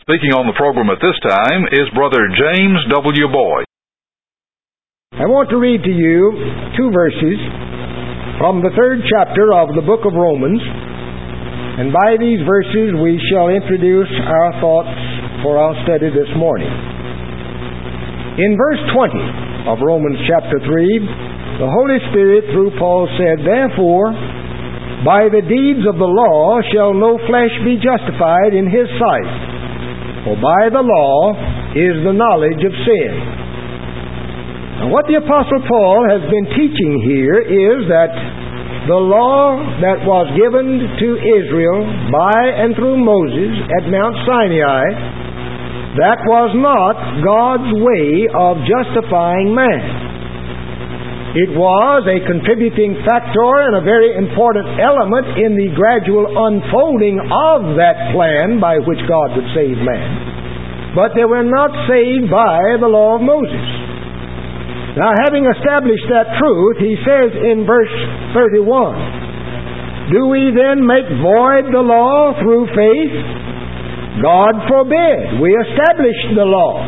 Speaking on the program at this time is Brother James W. Boyd. I want to read to you 2 verses from the 3rd chapter of the book of Romans, and by these verses we shall introduce our thoughts for our study this morning. In verse 20 of Romans chapter 3, the Holy Spirit through Paul said, "Therefore, by the deeds of the law shall no flesh be justified in his sight. For by the law is the knowledge of sin." Now, what the Apostle Paul has been teaching here is that the law that was given to Israel by and through Moses at Mount Sinai, that was not God's way of justifying man. It was a contributing factor and a very important element in the gradual unfolding of that plan by which God would save man. But they were not saved by the law of Moses. Now, having established that truth, he says in verse 31, "Do we then make void the law through faith? God forbid. We established the law."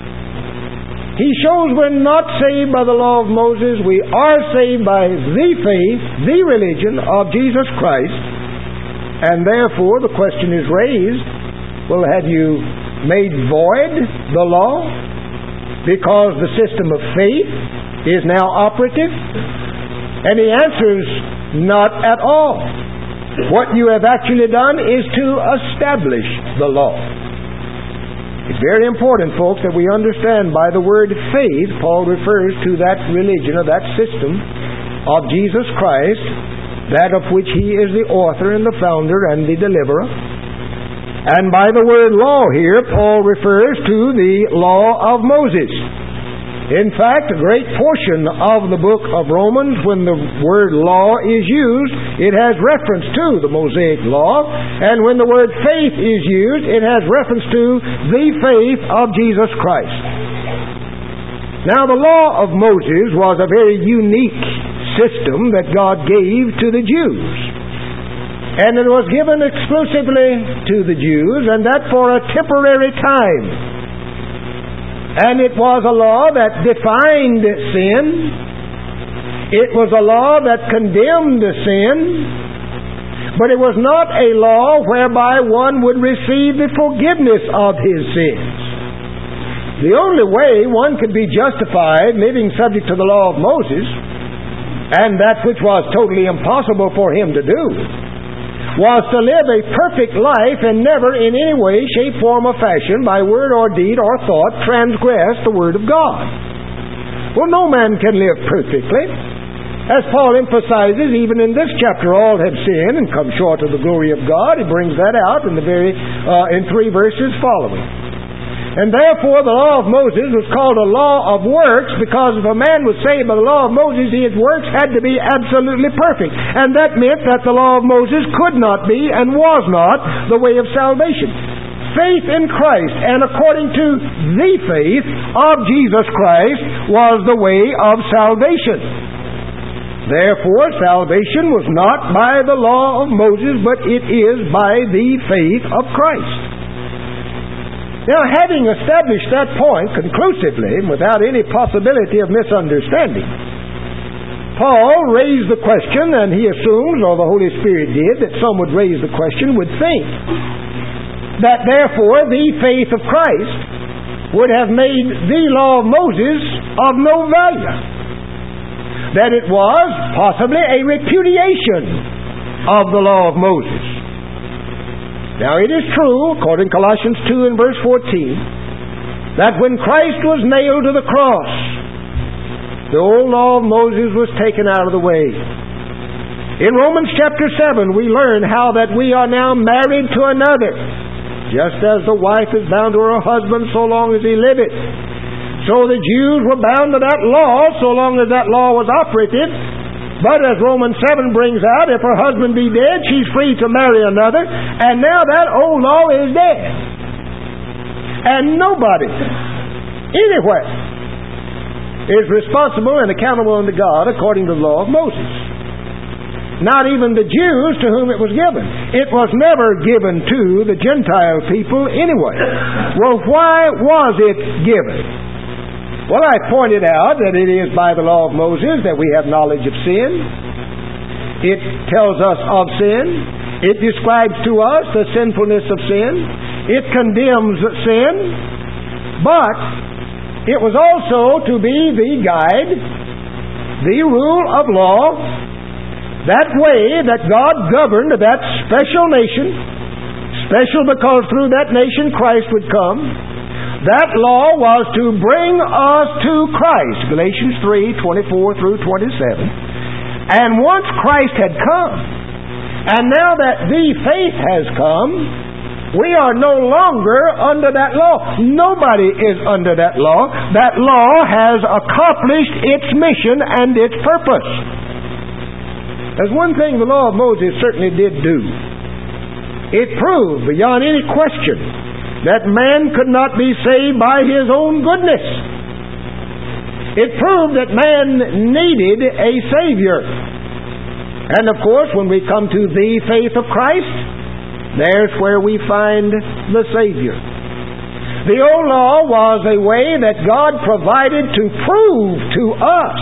He shows we're not saved by the law of Moses. We are saved by the faith, the religion of Jesus Christ. And therefore the question is raised, well, have you made void the law because the system of faith is now operative? And he answers, not at all. What you have actually done is to establish the law. It's very important, folks, that we understand by the word faith, Paul refers to that religion or that system of Jesus Christ, that of which He is the author and the founder and the deliverer. And by the word law here, Paul refers to the law of Moses. In fact, a great portion of the book of Romans, when the word law is used, it has reference to the Mosaic law. And when the word faith is used, it has reference to the faith of Jesus Christ. Now, the law of Moses was a very unique system that God gave to the Jews. And it was given exclusively to the Jews, and that for a temporary time. And it was a law that defined sin. It was a law that condemned sin. But it was not a law whereby one would receive the forgiveness of his sins. The only way one could be justified living subject to the law of Moses, and that which was totally impossible for him to do, was to live a perfect life and never in any way, shape, form, or fashion, by word or deed or thought, transgress the Word of God. Well, no man can live perfectly. As Paul emphasizes, even in this chapter, all have sinned and come short of the glory of God. He brings that out in in 3 verses following. And therefore the law of Moses was called a law of works, because if a man was saved by the law of Moses, his works had to be absolutely perfect. And that meant that the law of Moses could not be and was not the way of salvation. Faith in Christ, and according to the faith of Jesus Christ, was the way of salvation. Therefore, salvation was not by the law of Moses, but it is by the faith of Christ. Now, having established that point conclusively, without any possibility of misunderstanding, Paul raised the question, and he assumes, or the Holy Spirit did, that some would raise the question, would think that therefore the faith of Christ would have made the law of Moses of no value. That it was possibly a repudiation of the law of Moses. Now, it is true, according to Colossians 2 and verse 14, that when Christ was nailed to the cross, the old law of Moses was taken out of the way. In Romans chapter 7, we learn how that we are now married to another, just as the wife is bound to her husband so long as he liveth. So the Jews were bound to that law so long as that law was operative. But as Romans 7 brings out, if her husband be dead, she's free to marry another. And now that old law is dead. And nobody, anywhere, is responsible and accountable unto God according to the law of Moses. Not even the Jews to whom it was given. It was never given to the Gentile people anyway. Well, why was it given? Well, I pointed out that it is by the law of Moses that we have knowledge of sin. It tells us of sin. It describes to us the sinfulness of sin. It condemns sin. But it was also to be the guide, the rule of law, that way that God governed that special nation, special because through that nation Christ would come. That law was to bring us to Christ, Galatians 3:24 through 27. And once Christ had come, and now that the faith has come, we are no longer under that law. Nobody is under that law. That law has accomplished its mission and its purpose. There's one thing the law of Moses certainly did do. It proved beyond any question that man could not be saved by his own goodness. It proved that man needed a Savior. And of course, when we come to the faith of Christ, there's where we find the Savior. The old law was a way that God provided to prove to us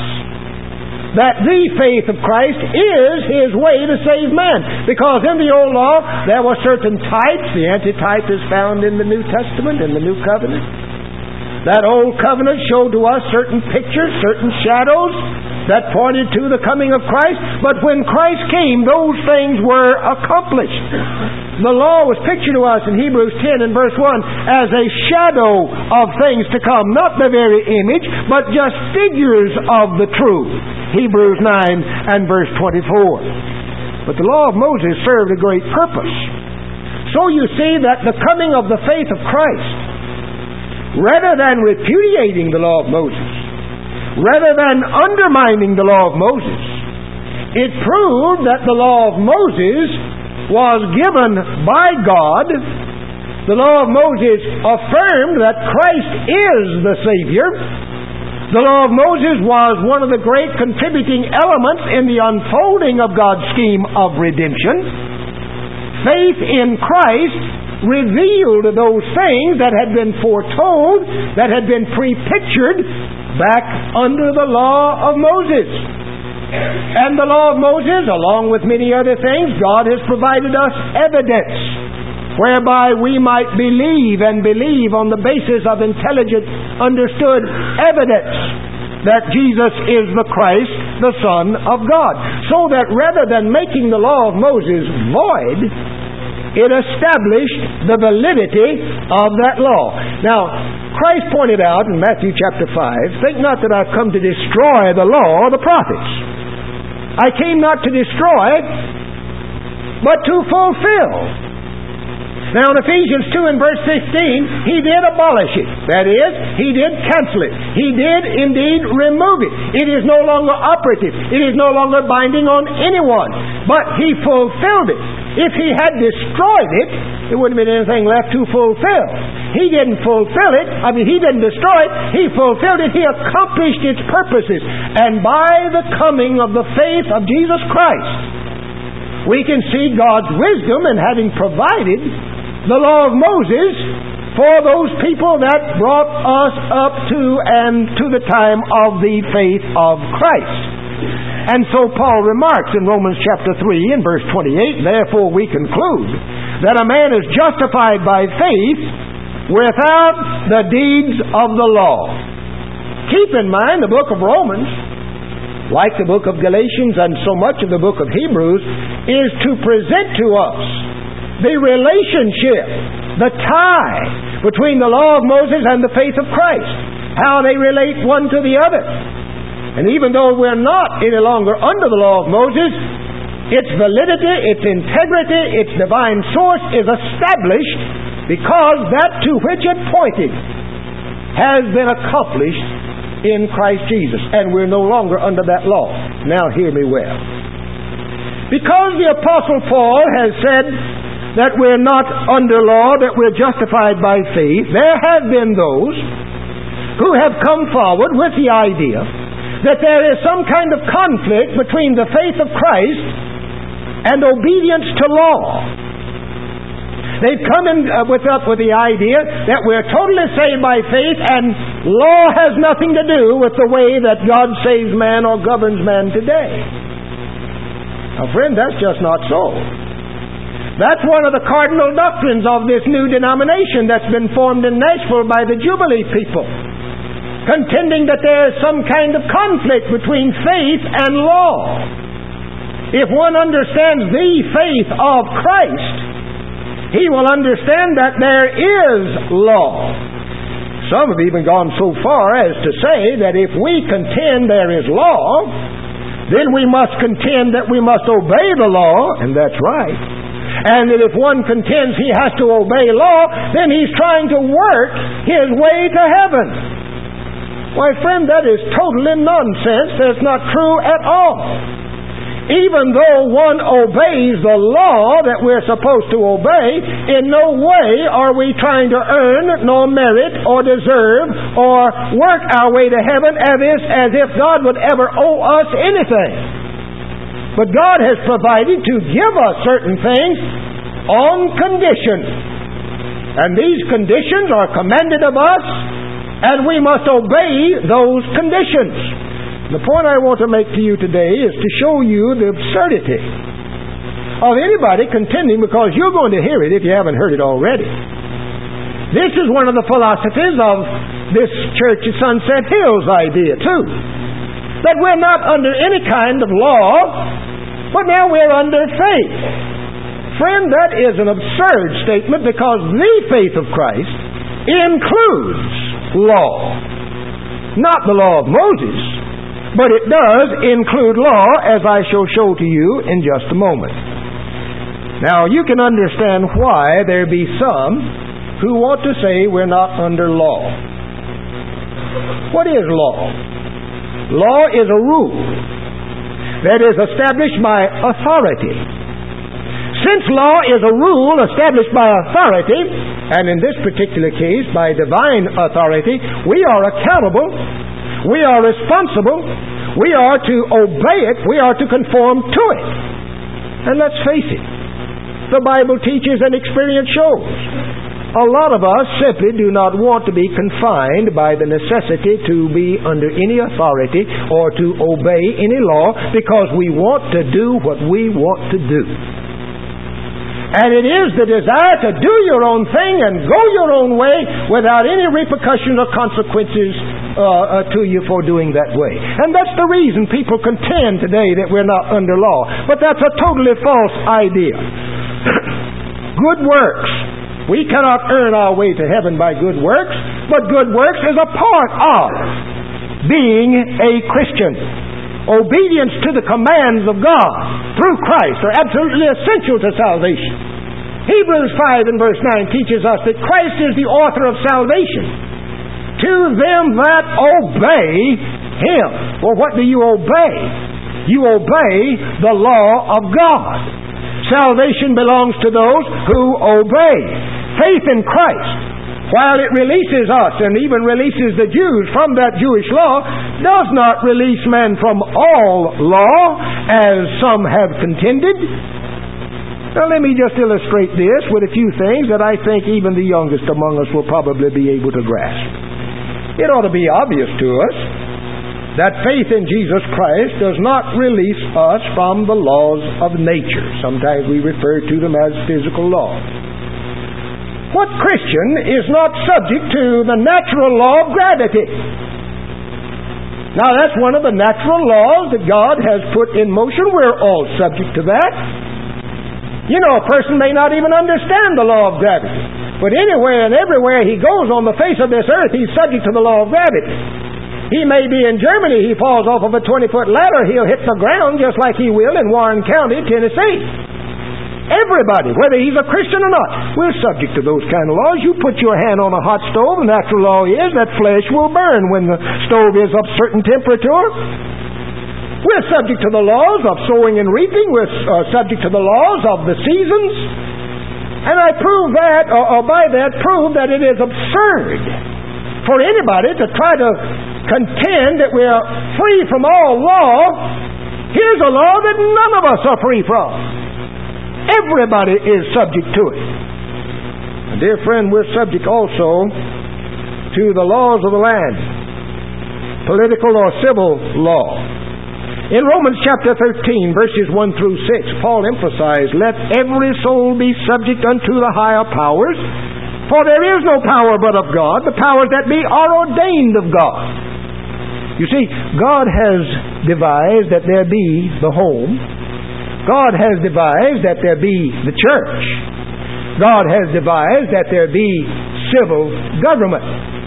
that the faith of Christ is His way to save man. Because in the old law, there were certain types. The antitype is found in the New Testament, in the New Covenant. That old covenant showed to us certain pictures, certain shadows that pointed to the coming of Christ. But when Christ came, those things were accomplished. The law was pictured to us in Hebrews 10 and verse 1 as a shadow of things to come. Not the very image, but just figures of the truth. Hebrews 9 and verse 24. But the law of Moses served a great purpose. So you see that the coming of the faith of Christ, rather than repudiating the law of Moses, rather than undermining the law of Moses, it proved that the law of Moses was given by God. The law of Moses affirmed that Christ is the Savior. The law of Moses was one of the great contributing elements in the unfolding of God's scheme of redemption. Faith in Christ revealed those things that had been foretold, that had been pre-pictured back under the law of Moses. And the law of Moses, along with many other things, God has provided us evidence whereby we might believe and believe on the basis of intelligent, understood evidence that Jesus is the Christ, the Son of God. So that rather than making the law of Moses void, it established the validity of that law. Now, Christ pointed out in Matthew chapter 5, think not that I've come to destroy the law or the prophets. I came not to destroy, but to fulfill. Now in Ephesians 2 and verse 15, He did abolish it. That is, He did cancel it. He did indeed remove it. It is no longer operative. It is no longer binding on anyone. But He fulfilled it. If He had destroyed it, there wouldn't have been anything left to fulfill. He didn't fulfill it. He didn't destroy it. He fulfilled it. He accomplished its purposes. And by the coming of the faith of Jesus Christ, we can see God's wisdom in having provided the law of Moses for those people that brought us up to and to the time of the faith of Christ. And so Paul remarks in Romans chapter 3 and verse 28, therefore we conclude that a man is justified by faith without the deeds of the law. Keep in mind the book of Romans, like the book of Galatians and so much of the book of Hebrews, is to present to us the relationship, the tie between the law of Moses and the faith of Christ, how they relate one to the other. And even though we're not any longer under the law of Moses, its validity, its integrity, its divine source is established because that to which it pointed has been accomplished in Christ Jesus. And we're no longer under that law. Now hear me well. Because the Apostle Paul has said that we're not under law, that we're justified by faith, there have been those who have come forward with the idea that there is some kind of conflict between the faith of Christ and obedience to law. They've come in with the idea that we're totally saved by faith and law has nothing to do with the way that God saves man or governs man today. Now, friend, that's just not so. That's one of the cardinal doctrines of this new denomination that's been formed in Nashville by the Jubilee people, contending that there is some kind of conflict between faith and law. If one understands the faith of Christ, he will understand that there is law. Some have even gone so far as to say that if we contend there is law, then we must contend that we must obey the law, and that's right. And that if one contends he has to obey law, then he's trying to work his way to heaven. Why, friend, that is totally nonsense. That's not true at all. Even though one obeys the law that we're supposed to obey, in no way are we trying to earn, nor merit, or deserve, or work our way to heaven as if God would ever owe us anything. But God has provided to give us certain things on condition. And these conditions are commanded of us, and we must obey those conditions. The point I want to make to you today is to show you the absurdity of anybody contending, because you're going to hear it if you haven't heard it already. This is one of the philosophies of this church at Sunset Hills idea, too. That we're not under any kind of law, but now we're under faith. Friend, that is an absurd statement, because the faith of Christ includes law. Not the law of Moses, but it does include law, as I shall show to you in just a moment. Now, you can understand why there be some who want to say we're not under law. What is law? Law is a rule that is established by authority. Since law is a rule established by authority, and in this particular case by divine authority, we are accountable, we are responsible, we are to obey it, we are to conform to it. And let's face it, the Bible teaches and experience shows a lot of us simply do not want to be confined by the necessity to be under any authority or to obey any law, because we want to do what we want to do. And it is the desire to do your own thing and go your own way without any repercussions or consequences to you for doing that way. And that's the reason people contend today that we're not under law. But that's a totally false idea. Good works. We cannot earn our way to heaven by good works, but good works is a part of being a Christian. Obedience to the commands of God through Christ are absolutely essential to salvation. Hebrews 5 and verse 9 teaches us that Christ is the author of salvation to them that obey Him. Well, what do you obey? You obey the law of God. Salvation belongs to those who obey. Faith in Christ, while it releases us and even releases the Jews from that Jewish law, does not release man from all law, as some have contended. Now let me just illustrate this with a few things that I think even the youngest among us will probably be able to grasp. It ought to be obvious to us that faith in Jesus Christ does not release us from the laws of nature. Sometimes we refer to them as physical laws. What Christian is not subject to the natural law of gravity? Now, that's one of the natural laws that God has put in motion. We're all subject to that. You know, a person may not even understand the law of gravity, but anywhere and everywhere he goes on the face of this earth, he's subject to the law of gravity. He may be in Germany, he falls off of a 20-foot ladder, he'll hit the ground just like he will in Warren County, Tennessee. Everybody, whether he's a Christian or not, we're subject to those kind of laws. You put your hand on a hot stove, the natural law is that flesh will burn when the stove is of certain temperature. We're subject to the laws of sowing and reaping. We're subject to the laws of the seasons. And I prove that, or by that, prove that it is absurd for anybody to try to contend that we're free from all law. Here's a law that none of us are free from. Everybody is subject to it. And dear friend, we're subject also to the laws of the land, political or civil law. In Romans chapter 13, verses 1 through 6, Paul emphasized, "Let every soul be subject unto the higher powers, for there is no power but of God. The powers that be are ordained of God." You see, God has devised that there be the home. God has devised that there be the church. God has devised that there be civil government.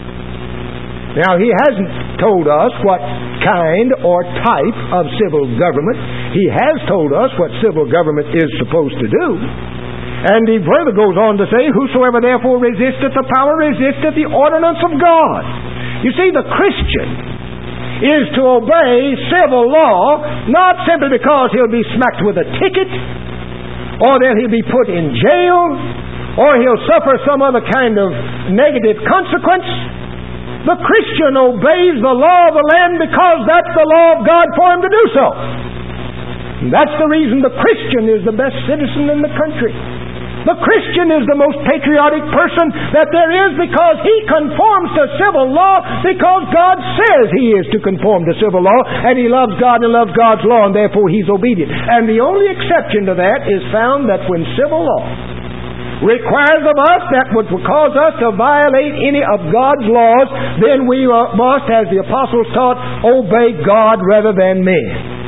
Now, He hasn't told us what kind or type of civil government. He has told us what civil government is supposed to do. And He further goes on to say, "Whosoever therefore resisteth the power resisteth the ordinance of God." You see, the Christian is to obey civil law, not simply because he'll be smacked with a ticket, or that he'll be put in jail, or he'll suffer some other kind of negative consequence. The Christian obeys the law of the land because that's the law of God for him to do so. And that's the reason the Christian is the best citizen in the country. The Christian is the most patriotic person that there is because he conforms to civil law because God says he is to conform to civil law, and he loves God and loves God's law, and therefore he's obedient. And the only exception to that is found that when civil law requires of us that would cause us to violate any of God's laws, then we must, as the apostles taught, obey God rather than men.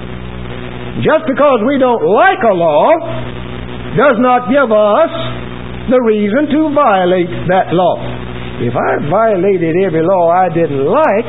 Just because we don't like a law does not give us the reason to violate that law. If I violated every law I didn't like,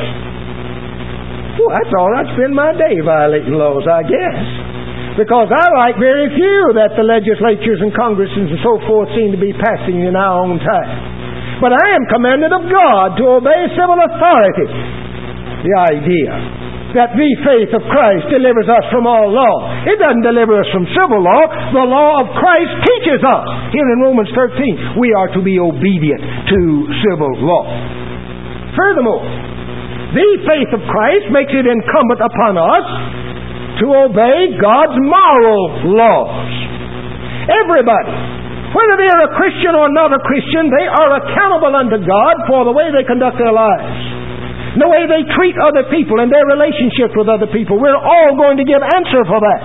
well, that's all I'd spend my day violating laws, I guess. Because I like very few that the legislatures and congresses and so forth seem to be passing in our own time. But I am commanded of God to obey civil authority. The idea that the faith of Christ delivers us from all law. It doesn't deliver us from civil law. The law of Christ teaches us. Here in Romans 13, we are to be obedient to civil law. Furthermore, the faith of Christ makes it incumbent upon us to obey God's moral laws. Everybody, whether they are a Christian or not a Christian, they are accountable unto God for the way they conduct their lives, the way they treat other people and their relationships with other people. We're all going to give answer for that.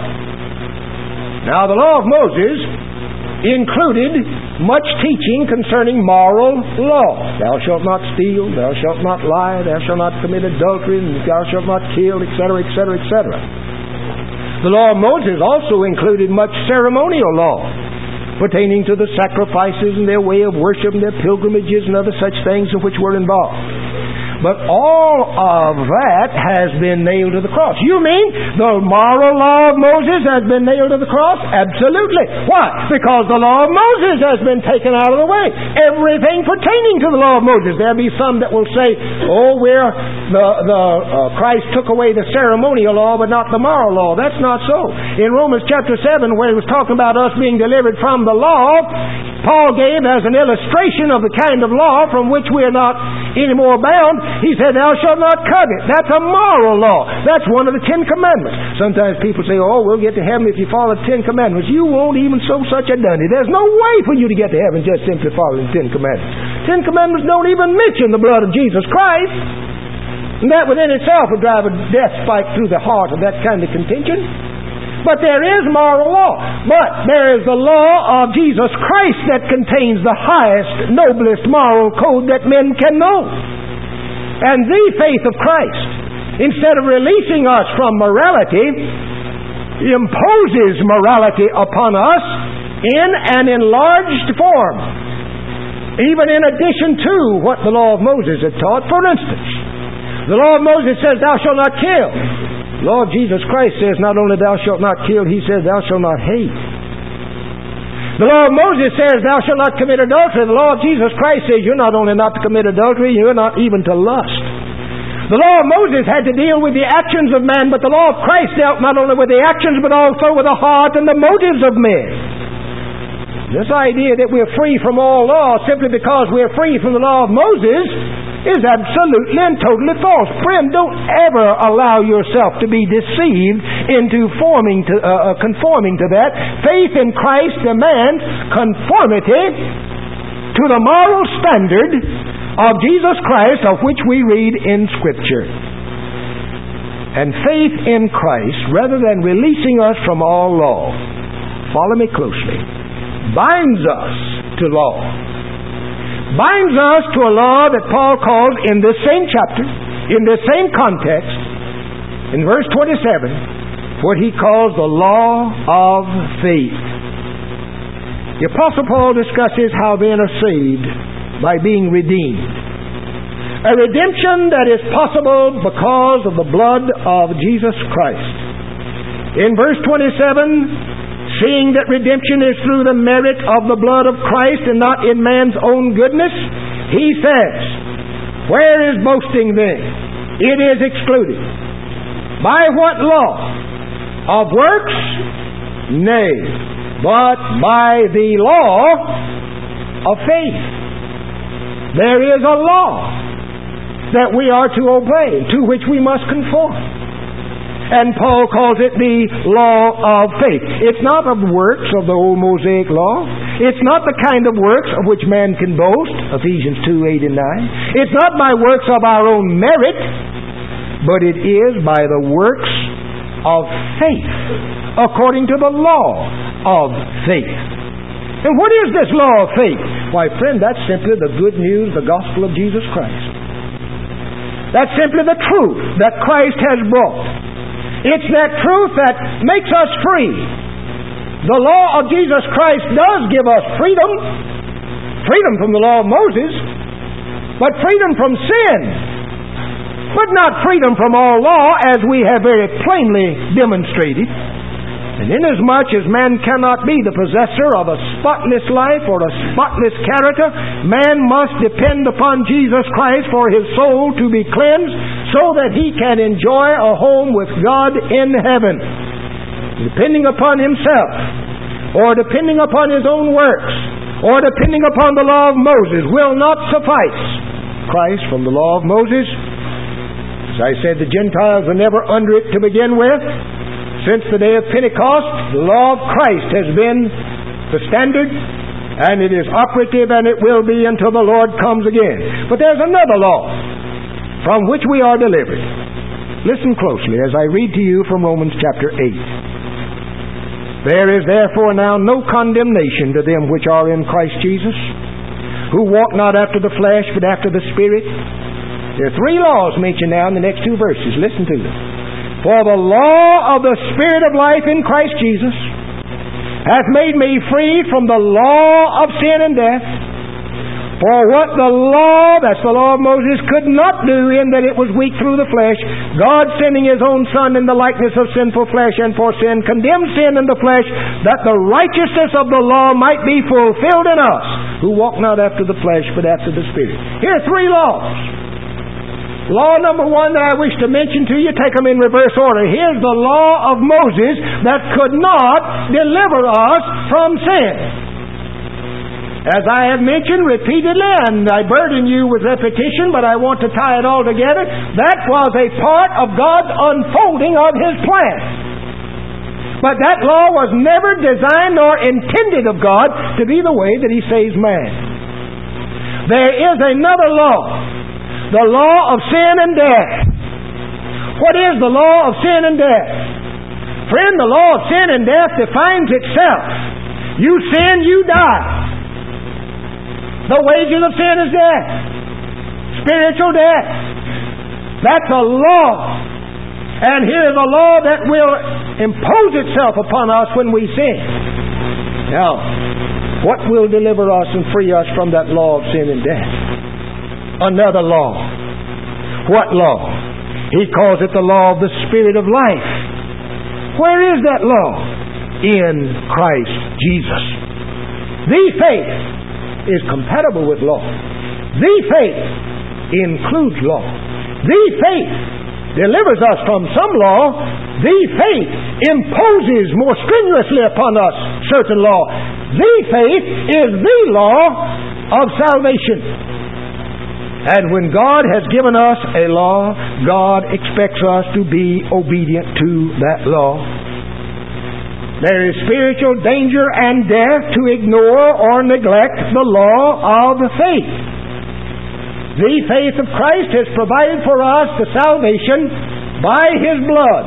Now, the law of Moses included much teaching concerning moral law. Thou shalt not steal, thou shalt not lie, thou shalt not commit adultery, and thou shalt not kill, etc., etc., etc. The law of Moses also included much ceremonial law pertaining to the sacrifices and their way of worship and their pilgrimages and other such things in which were involved. But all of that has been nailed to the cross. You mean the moral law of Moses has been nailed to the cross? Absolutely. Why? Because the law of Moses has been taken out of the way. Everything pertaining to the law of Moses. There'll be some that will say, "Oh, Christ took away the ceremonial law, but not the moral law." That's not so. In Romans chapter 7, where he was talking about us being delivered from the law, Paul gave as an illustration of the kind of law from which we are not anymore bound. He said, "Thou shalt not covet." That's a moral law. That's one of the 10 Commandments. Sometimes people say, "Oh, we'll get to heaven if you follow the 10 Commandments." You won't even so such a dunny. There's no way for you to get to heaven just simply following the 10 Commandments. 10 Commandments don't even mention the blood of Jesus Christ. And that within itself would drive a death spike through the heart of that kind of contention. But there is moral law. But there is the law of Jesus Christ that contains the highest, noblest moral code that men can know. And the faith of Christ, instead of releasing us from morality, imposes morality upon us in an enlarged form, even in addition to what the law of Moses had taught. For instance, the law of Moses says, "Thou shalt not kill." The law of Jesus Christ says not only "thou shalt not kill," he says "thou shalt not hate." The law of Moses says "thou shalt not commit adultery." The law of Jesus Christ says you're not only not to commit adultery, you're not even to lust. The law of Moses had to deal with the actions of man, but the law of Christ dealt not only with the actions but also with the heart and the motives of men. This idea that we're free from all law simply because we're free from the law of Moses is absolutely and totally false. Friend, don't ever allow yourself to be deceived into conforming to that. Faith in Christ demands conformity to the moral standard of Jesus Christ, of which we read in Scripture. And faith in Christ, rather than releasing us from all law, follow me closely, binds us to law. Binds us to a law that Paul calls in this same chapter, in this same context, in verse 27, what he calls the law of faith. The Apostle Paul discusses how men are saved by being redeemed. A redemption that is possible because of the blood of Jesus Christ. In verse 27, seeing that redemption is through the merit of the blood of Christ and not in man's own goodness, he says, where is boasting then? It is excluded. By what law? Of works? Nay, but by the law of faith. There is a law that we are to obey, to which we must conform. And Paul calls it the law of faith. It's not of works of the old Mosaic law. It's not the kind of works of which man can boast, Ephesians 2:8 and 9. It's not by works of our own merit, but it is by the works of faith, according to the law of faith. And what is this law of faith? Why, friend, that's simply the good news, the gospel of Jesus Christ. That's simply the truth that Christ has brought. It's that truth that makes us free. The law of Jesus Christ does give us freedom. Freedom from the law of Moses, but freedom from sin. But not freedom from all law, as we have very plainly demonstrated. And inasmuch as man cannot be the possessor of a spotless life or a spotless character, man must depend upon Jesus Christ for his soul to be cleansed so that he can enjoy a home with God in heaven. Depending upon himself, or depending upon his own works, or depending upon the law of Moses will not suffice. Christ from the law of Moses, as I said, the Gentiles were never under it to begin with. Since the day of Pentecost, the law of Christ has been the standard, and it is operative, and it will be until the Lord comes again. But there's another law from which we are delivered. Listen closely as I read to you from Romans chapter 8. There is therefore now no condemnation to them which are in Christ Jesus, who walk not after the flesh, but after the Spirit. There are three laws mentioned now in the next two verses. Listen to them. For the law of the Spirit of life in Christ Jesus hath made me free from the law of sin and death. For what the law, that's the law of Moses, could not do in that it was weak through the flesh, God sending His own Son in the likeness of sinful flesh, and for sin condemned sin in the flesh, that the righteousness of the law might be fulfilled in us, who walk not after the flesh, but after the Spirit. Here are three laws. Law number one that I wish to mention to you, take them in reverse order. Here's the law of Moses that could not deliver us from sin. As I have mentioned repeatedly, and I burden you with repetition, but I want to tie it all together, that was a part of God's unfolding of His plan. But that law was never designed nor intended of God to be the way that He saves man. There is another law. The law of sin and death. What is the law of sin and death? Friend, the law of sin and death defines itself. You sin, you die. The wages of sin is death. Spiritual death. That's a law. And here is a law that will impose itself upon us when we sin. Now, what will deliver us and free us from that law of sin and death? Another law. What law? He calls it the law of the Spirit of life. Where is that law? In Christ Jesus. The faith is compatible with law. The faith includes law. The faith delivers us from some law. The faith imposes more strenuously upon us certain law. The faith is the law of salvation. And when God has given us a law, God expects us to be obedient to that law. There is spiritual danger and death to ignore or neglect the law of faith. The faith of Christ has provided for us the salvation by His blood.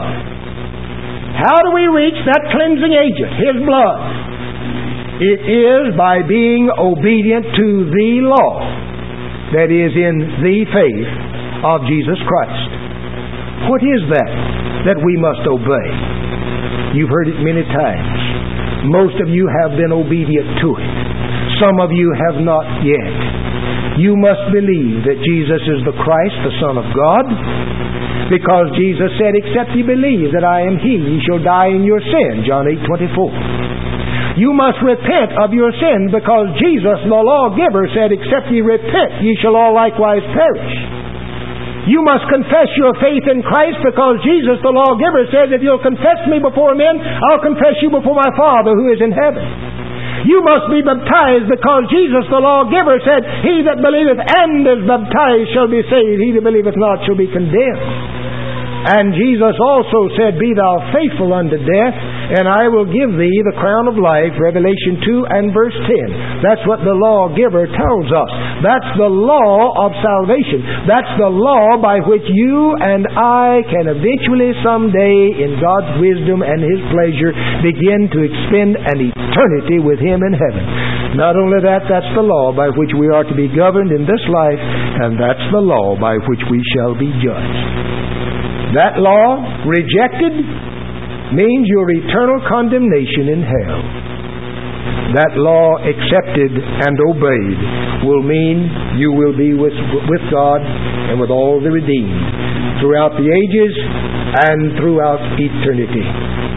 How do we reach that cleansing agent, His blood? It is by being obedient to the law that is in the faith of Jesus Christ. What is that we must obey? You've heard it many times. Most of you have been obedient to it. Some of you have not yet. You must believe that Jesus is the Christ, the Son of God, because Jesus said, "Except ye believe that I am He, ye shall die in your sin," John 8:24. You must repent of your sin because Jesus, the lawgiver, said, "Except ye repent, ye shall all likewise perish." You must confess your faith in Christ because Jesus, the lawgiver, said, "If you'll confess me before men, I'll confess you before my Father who is in heaven." You must be baptized because Jesus, the lawgiver, said, "He that believeth and is baptized shall be saved. He that believeth not shall be condemned." And Jesus also said, "Be thou faithful unto death, and I will give thee the crown of life," Revelation 2 and verse 10. That's what the lawgiver tells us. That's the law of salvation. That's the law by which you and I can eventually someday, in God's wisdom and His pleasure, begin to expend an eternity with Him in heaven. Not only that, that's the law by which we are to be governed in this life, and that's the law by which we shall be judged. That law, rejected, means your eternal condemnation in hell. That law, accepted and obeyed, will mean you will be with God and with all the redeemed throughout the ages and throughout eternity.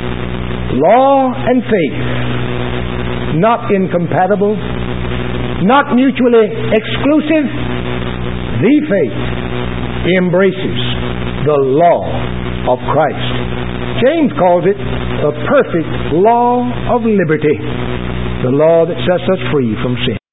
Law and faith, not incompatible, not mutually exclusive. The faith embraces the law of Christ. James calls it the perfect law of liberty, the law that sets us free from sin.